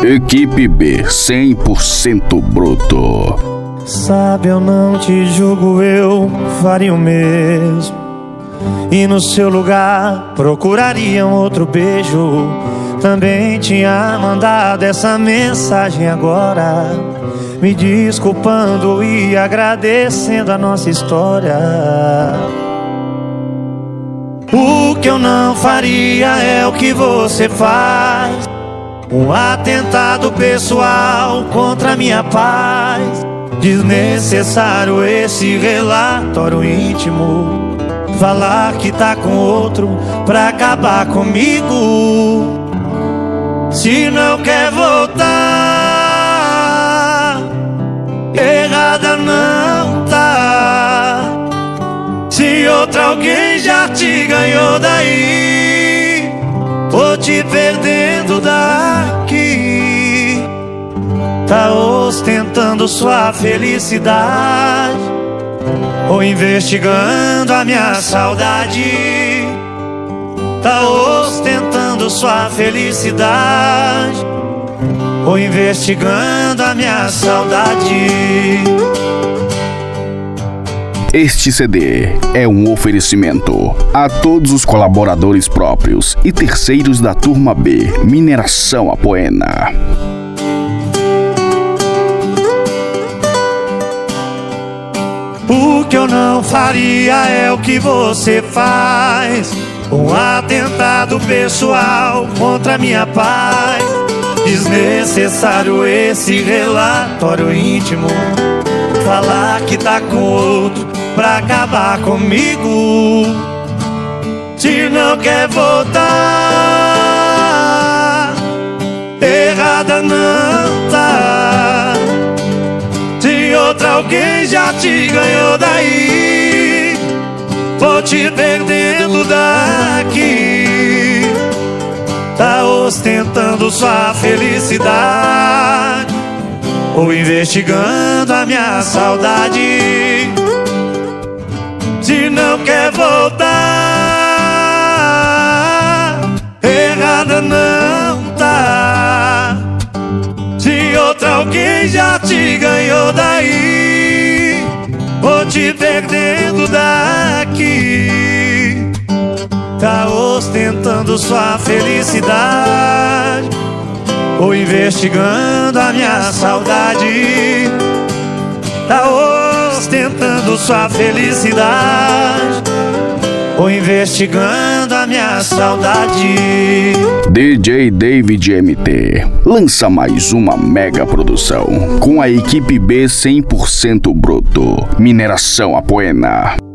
Equipe B, 100% bruto. Sabe, eu não te julgo, eu faria o mesmo. E no seu lugar procuraria um outro beijo. Também tinha mandado essa mensagem agora, me desculpando e agradecendo a nossa história. O que eu não faria é o que você faz, um atentado pessoal contra minha paz. Desnecessário esse relatório íntimo, falar que tá com outro pra acabar comigo. Se não quer voltar, errada não tá. Se outra alguém já te ganhou daí, tô te perdendo daqui. Tá ostentando sua felicidade ou investigando a minha saudade. Tá ostentando sua felicidade ou investigando a minha saudade. Este CD é um oferecimento a todos os colaboradores próprios e terceiros da Turma B, Mineração Apoena. O que eu não faria é o que você faz, um atentado pessoal contra minha paz. Desnecessário esse relatório íntimo, falar que tá com outro pra acabar comigo. Se não quer voltar, errada não tá. Se outra alguém já te ganhou daí, vou te perdendo daqui. Tá ostentando sua felicidade ou investigando a minha saudade. Se não quer voltar, errada não tá. Se outra alguém já te ganhou daí, vou te perdendo daqui. Tá ostentando sua felicidade ou investigando a minha saudade. Tá ostentando sua felicidade ou investigando a minha saudade. DJ David MT lança mais uma mega produção com a equipe B 100% bruto, Mineração Apoena.